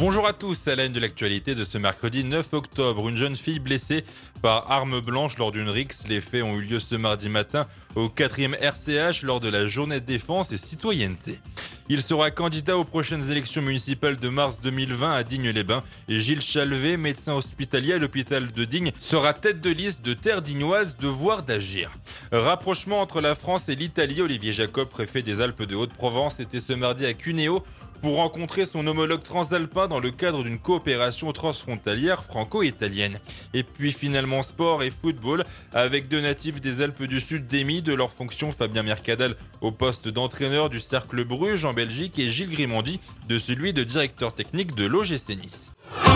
Bonjour à tous, à la une de l'actualité de ce mercredi 9 octobre. Une jeune fille blessée par arme blanche lors d'une rixe. Les faits ont eu lieu ce mardi matin au 4e RCH lors de la journée de défense et citoyenneté. Il sera candidat aux prochaines élections municipales de mars 2020 à Digne-les-Bains. Et Gilles Chalvet, médecin hospitalier à l'hôpital de Digne, sera tête de liste de Terre dignoise Devoir d'agir. Rapprochement entre la France et l'Italie. Olivier Jacob, préfet des Alpes de Haute-Provence, était ce mardi à Cuneo pour rencontrer son homologue transalpin dans le cadre d'une coopération transfrontalière franco-italienne. Et puis finalement sport et football, avec deux natifs des Alpes du Sud démis de leur fonction, Fabien Mercadal au poste d'entraîneur du Cercle Bruges en Belgique et Gilles Grimandi de celui de directeur technique de l'OGC Nice.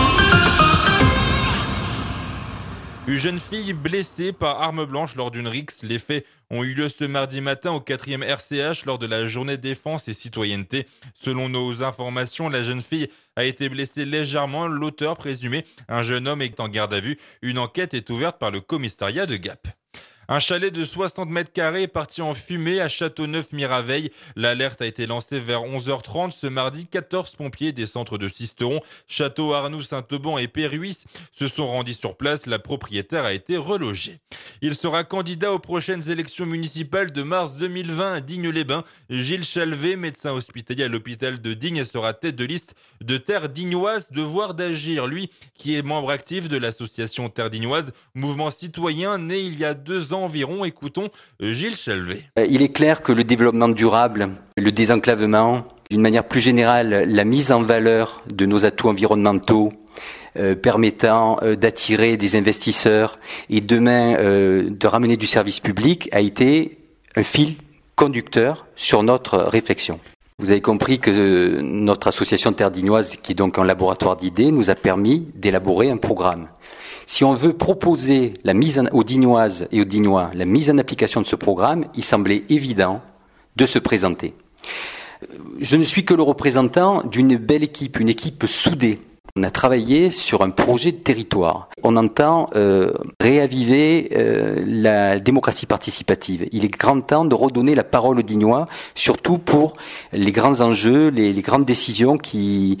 Une jeune fille blessée par arme blanche lors d'une rixe. Les faits ont eu lieu ce mardi matin au 4e RCH lors de la journée de défense et citoyenneté. Selon nos informations, la jeune fille a été blessée légèrement. L'auteur présumé, un jeune homme, est en garde à vue. Une enquête est ouverte par le commissariat de Gap. Un chalet de 60 mètres carrés est parti en fumée à Châteauneuf-Miraveille. L'alerte a été lancée vers 11h30 ce mardi. 14 pompiers des centres de Sisteron, Château, Arnoux, Saint-Auban et Péruis se sont rendus sur place. La propriétaire a été relogée. Il sera candidat aux prochaines élections municipales de mars 2020 à Digne-les-Bains. Gilles Chalvet, médecin hospitalier à l'hôpital de Digne, sera tête de liste de Terre dignoise Devoir d'agir. Lui, qui est membre actif de l'association Terre dignoise, mouvement citoyen né il y a 2 ans environ. Écoutons Gilles Chalvet. Il est clair que le développement durable, le désenclavement, d'une manière plus générale, la mise en valeur de nos atouts environnementaux permettant d'attirer des investisseurs et demain de ramener du service public a été un fil conducteur sur notre réflexion. Vous avez compris que notre association Terre dignoise, qui est donc un laboratoire d'idées, nous a permis d'élaborer un programme. Si on veut proposer aux Dignoises et aux Dignois la mise en application de ce programme, il semblait évident de se présenter. Je ne suis que le représentant d'une belle équipe, une équipe soudée. On a travaillé sur un projet de territoire. On entend réaviver la démocratie participative. Il est grand temps de redonner la parole aux Dignois, surtout pour les grands enjeux, les grandes décisions qui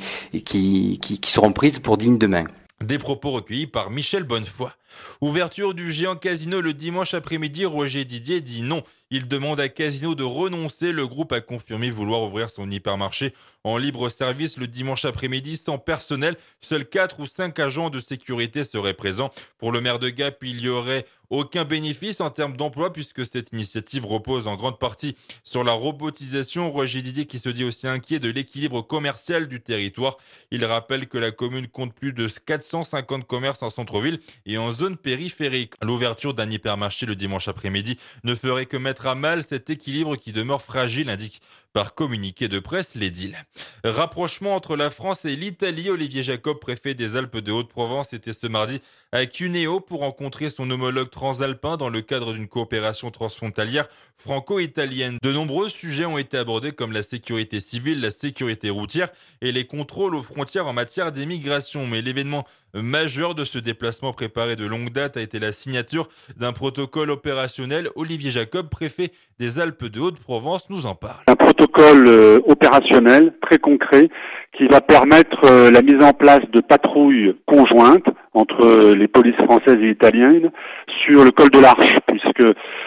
seront prises pour Digne demain. Des propos recueillis par Michel Bonnefoy. Ouverture du géant Casino le dimanche après-midi, Roger Didier dit non. Il demande à Casino de renoncer. Le groupe a confirmé vouloir ouvrir son hypermarché en libre service le dimanche après-midi sans personnel. Seuls 4 ou 5 agents de sécurité seraient présents. Pour le maire de Gap, il n'y aurait aucun bénéfice en termes d'emploi puisque cette initiative repose en grande partie sur la robotisation. Roger Didier qui se dit aussi inquiet de l'équilibre commercial du territoire. Il rappelle que la commune compte plus de 450 commerces en centre-ville et en zone périphérique. L'ouverture d'un hypermarché le dimanche après-midi ne ferait que mettre à mal cet équilibre qui demeure fragile, indique par communiqué de presse l'édile. Rapprochement entre la France et l'Italie. Olivier Jacob, préfet des Alpes de Haute-Provence, était ce mardi à Cuneo pour rencontrer son homologue transalpin dans le cadre d'une coopération transfrontalière franco-italienne. De nombreux sujets ont été abordés comme la sécurité civile, la sécurité routière et les contrôles aux frontières en matière d'immigration. Mais l'événement majeur de ce déplacement préparé de longue date a été la signature d'un protocole opérationnel. Olivier Jacob, préfet des Alpes de Haute-Provence, nous en parle. Un protocole opérationnel très concret qui va permettre la mise en place de patrouilles conjointes entre les polices françaises et italiennes sur le col de l'Arche, puisque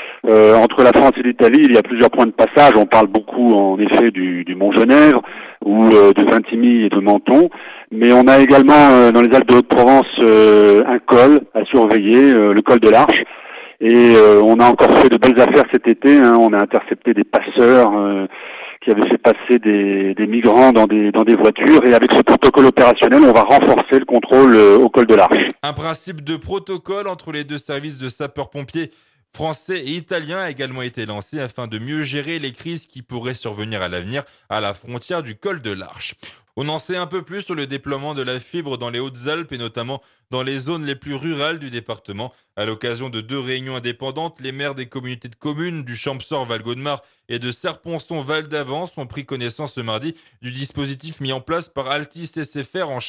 entre la France et l'Italie, il y a plusieurs points de passage. On parle beaucoup en effet du Mont-Genèvre ou de Vintimille et de Menton, mais on a également dans les Alpes de Haute-Provence un col à surveiller, le col de l'Arche. Et on a encore fait de belles affaires cet été. On a intercepté des passeurs qui avaient fait passer des migrants dans des voitures. Et avec ce protocole opérationnel, on va renforcer le contrôle au col de l'Arche. Un principe de protocole entre les deux services de sapeurs-pompiers français et italiens a également été lancé afin de mieux gérer les crises qui pourraient survenir à l'avenir à la frontière du col de l'Arche. On en sait un peu plus sur le déploiement de la fibre dans les Hautes-Alpes et notamment dans les zones les plus rurales du département. À l'occasion de 2 réunions indépendantes, les maires des communautés de communes du Champsaur-Val-Gaudemar et de Serponçon-Val d'Avance ont pris connaissance ce mardi du dispositif mis en place par Altis SFR en charge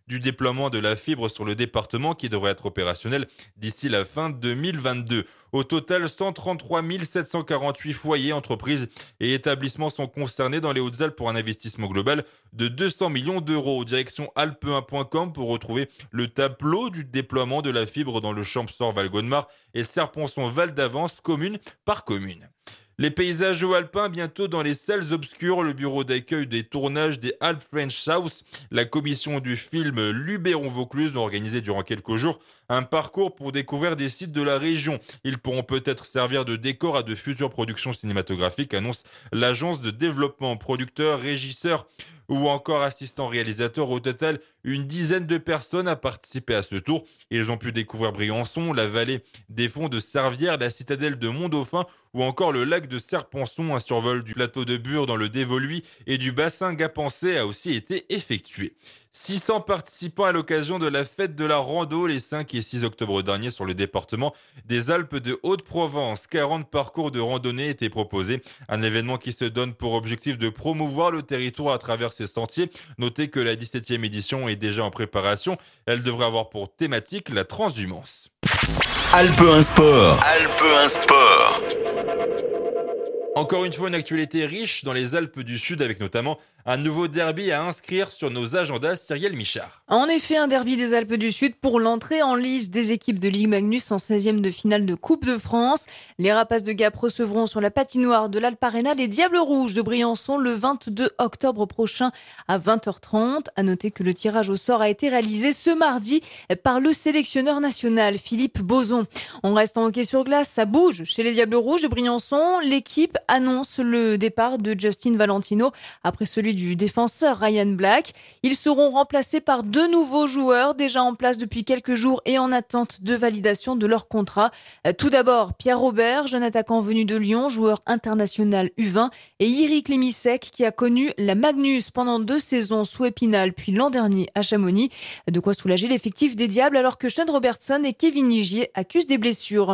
du déploiement de la fibre sur le département qui devrait être opérationnel d'ici la fin 2022. Au total, 133 748 foyers, entreprises et établissements sont concernés dans les Hautes-Alpes pour un investissement global de 200 millions d'euros. Direction alpe1.com pour retrouver le tableau du déploiement de la fibre dans le Champsaur Val-Gaudemar et Serponçon Val d'Avance, commune par commune. Les paysages alpins bientôt dans les salles obscures, le bureau d'accueil des tournages des Alpes French House, la commission du film Luberon-Vaucluse ont organisé durant quelques jours un parcours pour découvrir des sites de la région. Ils pourront peut-être servir de décor à de futures productions cinématographiques, annonce l'agence de développement. Producteurs, régisseurs ou encore assistants réalisateurs. Au total, une dizaine de personnes a participé à ce tour. Ils ont pu découvrir Briançon, la vallée des fonds de Servières, la citadelle de Mont-Dauphin ou encore le lac de Serponçon. Un survol du plateau de Bure dans le Dévoluy et du bassin Gapençais a aussi été effectué. 600 participants à l'occasion de la fête de la rando les 5 et 6 octobre dernier sur le département des Alpes de Haute-Provence. 40 parcours de randonnée étaient proposés. Un événement qui se donne pour objectif de promouvoir le territoire à travers ses sentiers. Notez que la 17e édition est déjà en préparation. Elle devrait avoir pour thématique la transhumance. Alpe 1 Sport. Alpe 1 Sport. Encore une fois, une actualité riche dans les Alpes du Sud avec notamment un nouveau derby à inscrire sur nos agendas. Cyrielle Michard. En effet, un derby des Alpes du Sud pour l'entrée en lice des équipes de Ligue Magnus en 16e de finale de Coupe de France. Les Rapaces de Gap recevront sur la patinoire de l'Alpe Arena les Diables Rouges de Briançon le 22 octobre prochain à 20h30. À noter que le tirage au sort a été réalisé ce mardi par le sélectionneur national Philippe Bozon. On reste en hockey sur glace, ça bouge chez les Diables Rouges de Briançon. L'équipe annonce le départ de Justin Valentino après celui du défenseur Ryan Black. Ils seront remplacés par 2 nouveaux joueurs déjà en place depuis quelques jours et en attente de validation de leur contrat. Tout d'abord, Pierre Robert, jeune attaquant venu de Lyon, joueur international U20, et Iri Klimisek qui a connu la Magnus pendant 2 saisons sous Épinal puis l'an dernier à Chamonix. De quoi soulager l'effectif des Diables alors que Sean Robertson et Kevin Ligier accusent des blessures.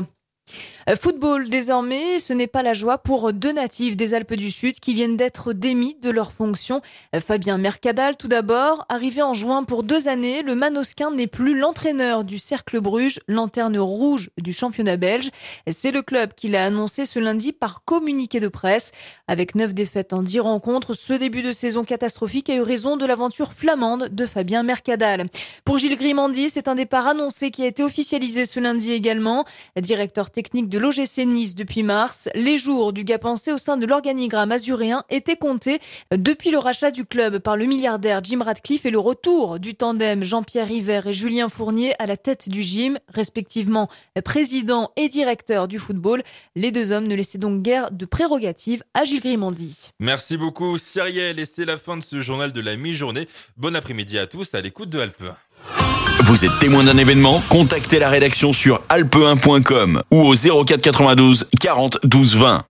Football désormais, ce n'est pas la joie pour 2 natifs des Alpes du Sud qui viennent d'être démis de leurs fonctions. Fabien Mercadal tout d'abord, arrivé en juin pour 2 années, le Manosquin n'est plus l'entraîneur du Cercle Bruges, lanterne rouge du championnat belge. C'est le club qui l'a annoncé ce lundi par communiqué de presse. Avec 9 défaites en 10 rencontres, ce début de saison catastrophique a eu raison de l'aventure flamande de Fabien Mercadal. Pour Gilles Grimandi, c'est un départ annoncé qui a été officialisé ce lundi également. Directeur technique de l'OGC Nice depuis mars, les jours du Gapençais au sein de l'organigramme azuréen étaient comptés depuis le rachat du club par le milliardaire Jim Ratcliffe et le retour du tandem Jean-Pierre River et Julien Fournier à la tête du gym, respectivement président et directeur du football. Les 2 hommes ne laissaient donc guère de prérogatives à Gilles Grimandi. Merci beaucoup Cyrielle et c'est la fin de ce journal de la mi-journée. Bon après-midi à tous à l'écoute de Alpe 1. Vous êtes témoin d'un événement? Contactez la rédaction sur alpe1.com ou au 04 92 40 12 20.